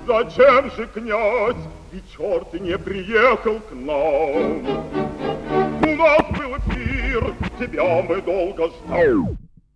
Зачем же, князь, и черт не приехал к нам? У нас был пир, тебя мы долго ждали.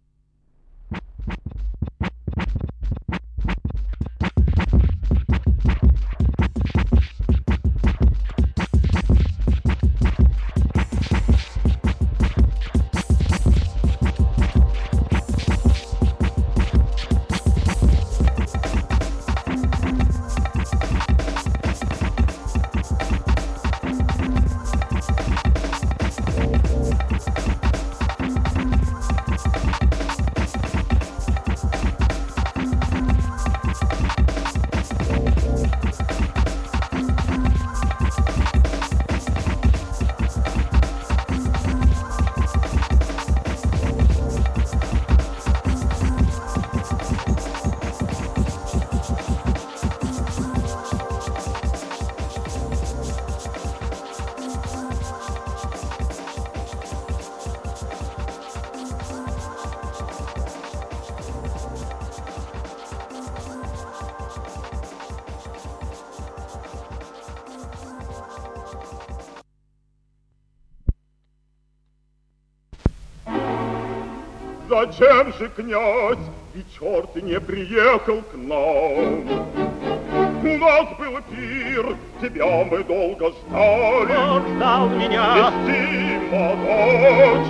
Зачем же, князь, и черт не приехал к нам? У нас был пир, тебя мы долго ждали. Он ждал меня. Вестима дочь.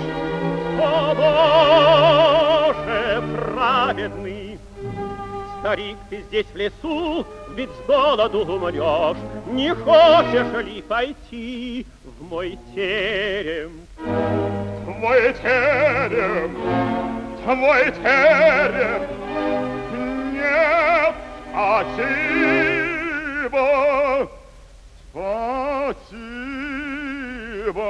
О, Боже праведный! Старик, ты здесь в лесу, ведь с голоду умрешь. Не хочешь ли пойти в мой терем? Твой терем, твой терем. Нет, спасибо, спасибо.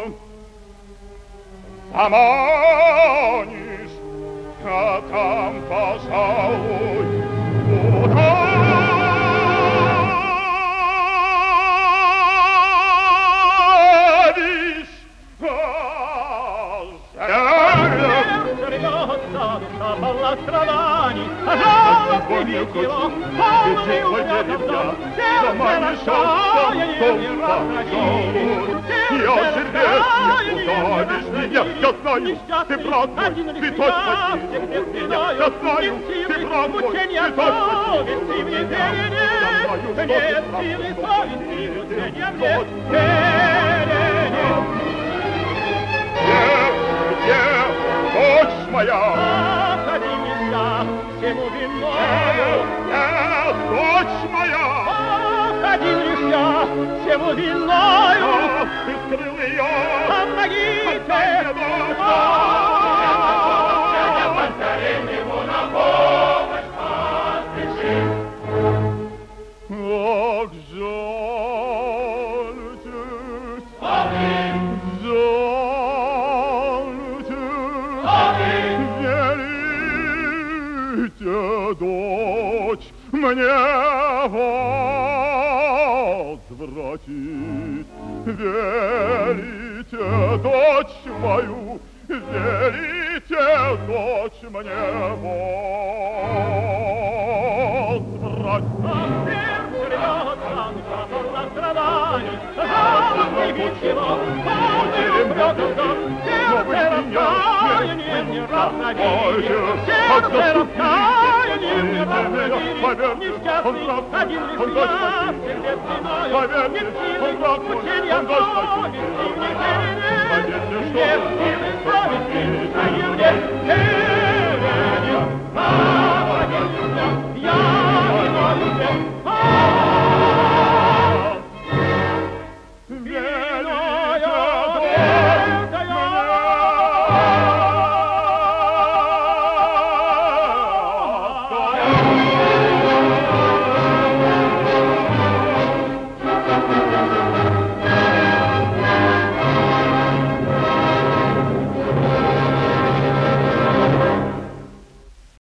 Заманишь, а там, пожалуй, удавишь. Душа полна страданий, жалостный вид его, полный упреков дом, сердце раскаяние не раскротит, сердце раскаяние не я знаю, ты брат мой, ты точно меня, я знаю, ты брат мой, ты точно нет силы совести, мучения нет верения. Где дочь моя? Ходи меня всему виною. Дочь моя! Один лишь я всему виною. Ты скрыл ее! Помогите! Ему на помощь поспешим. Ох, жальтесь! Велите, дочь, мне возвратить. Велите, дочь мою, велите, дочь мне возвратить. Жалостный вид его, полный упреков дом, сердце раскаяние не разносит, сердце раскаяние не разносит. Несчастный, один лишь я, сердец виною, нет силы, мучения совести, нет силы совести,